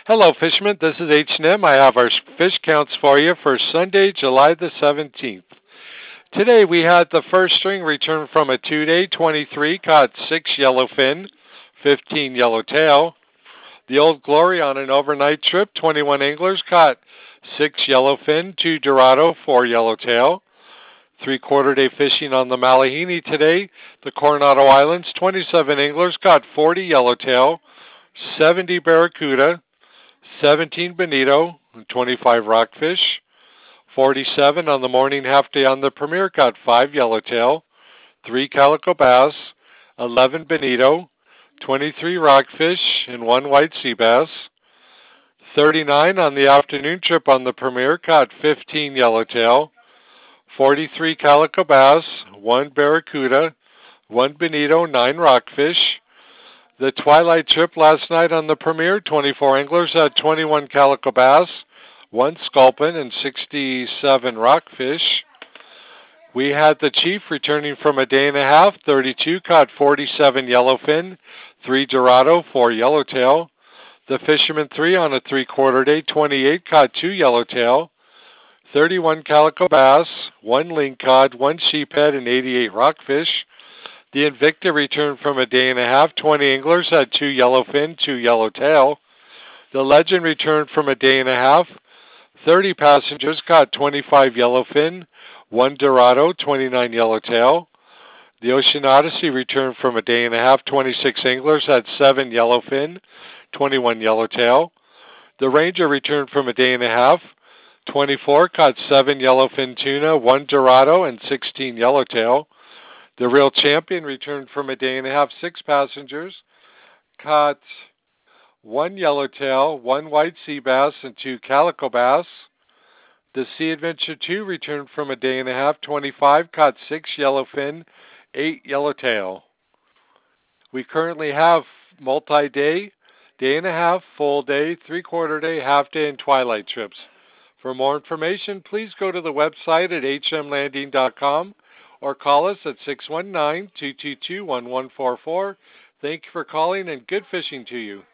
Hello, fishermen. This is H&M. I have our fish counts for you for Sunday, July the 17th. Today we had the first string return from a 2-day, 23, caught 6 yellowfin, 15 yellowtail. The Old Glory on an overnight trip, 21 anglers caught 6 yellowfin, 2 dorado, 4 yellowtail. 3/4 day fishing on the Malahini today. The Coronado Islands, 27 anglers caught 40 yellowtail, 70 barracuda, 17 bonito, and 25 rockfish. 47 on the morning half day on the Premier caught 5 yellowtail, 3 calico bass, 11 bonito, 23 rockfish, and 1 white sea bass. 39 on the afternoon trip on the Premier caught 15 yellowtail, 43 calico bass, 1 barracuda, 1 bonito, 9 rockfish. The twilight trip last night on the Premier, 24 anglers had 21 calico bass, 1 sculpin, and 67 rockfish. We had the Chief returning from a day and a half, 32, caught 47 yellowfin, 3 dorado, 4 yellowtail. The Fisherman 3 on a 3/4 day, 28, caught 2 yellowtail, 31 calico bass, 1 lingcod, 1 sheephead, and 88 rockfish. The Invicta returned from a day and a half, 20 anglers had 2 yellowfin, 2 yellowtail. The Legend returned from a day and a half, 30 passengers caught 25 yellowfin, 1 dorado, 29 yellowtail. The Ocean Odyssey returned from a day and a half, 26 anglers had 7 yellowfin, 21 yellowtail. The Ranger returned from a day and a half, 24 caught 7 yellowfin tuna, 1 dorado, and 16 yellowtail. The Real Champion returned from a day and a half, 6 passengers, caught 1 yellowtail, 1 white sea bass, and 2 calico bass. The Sea Adventure 2 returned from a day and a half, 25, caught 6 yellowfin, 8 yellowtail. We currently have multi-day, day and a half, full day, 3/4 day, half day, and twilight trips. For more information, please go to the website at hmlanding.com or call us at 619-222-1144. Thank you for calling and good fishing to you.